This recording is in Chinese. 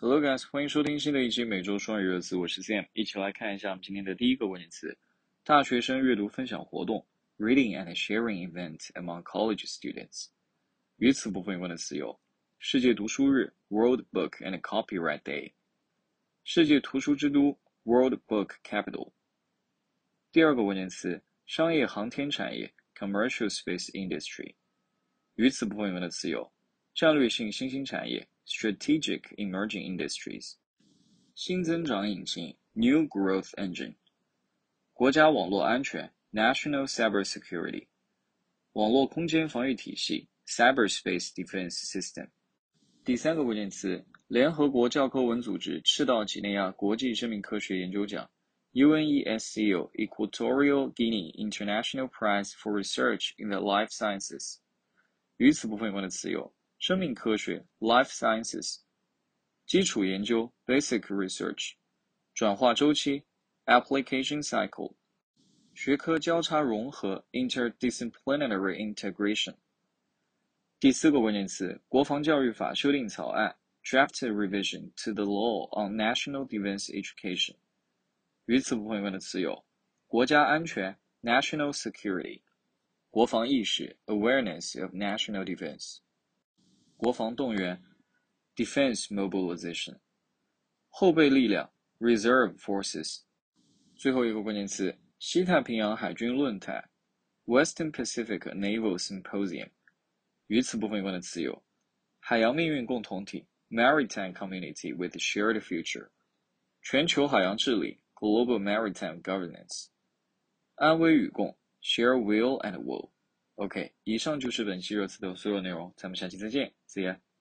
Hello guys，欢迎收听新的一期每周双语热词，我是 Sam， 一起来看一下我们今天的第一个关键词：大学生阅读分享活动 （Reading and Sharing Event among College Students）。与此部分有关的词有：世界读书日 （World Book and Copyright Day）、世界图书之都 （World Book Capital）。第二个关键词：商业航天产业 （Commercial Space Industry）。与此部分有关的词有：战略性新兴产业 （Strategic Emerging Industries）、新增长引擎 （New Growth Engine）、国家网络安全 （National Cybersecurity）、网络空间防御体系 （Cyberspace Defense System）。第三个关键词：联合国教科文组织赤道几内亚国际生命科学研究奖 （UNESCO Equatorial Guinea International Prize for Research in the Life Sciences）。与此部分有关的词有：生命科学 （Life Sciences）、基础研究 （Basic Research）、转化周期 （Application Cycle）、学科交叉融合 （Interdisciplinary Integration）。第四个关键词：国防教育法修订草案 （Draft Revision to the Law on National Defense Education）。与此部分有关的词有：国家安全 （National Security）、国防意识 （Awareness of National Defense）、国防动员 （Defense Mobilization）、后备力量 （Reserve Forces）。最后一个关键词：西太平洋海军论坛 （Western Pacific Naval Symposium）。与此部分有关的词有：海洋命运共同体 （Maritime Community with Shared Future）、全球海洋治理 （Global Maritime Governance）、安危与共 （Share Will and Woe）。OK， 以上就是本期热词的所有内容，咱们下期再见 ，See ya。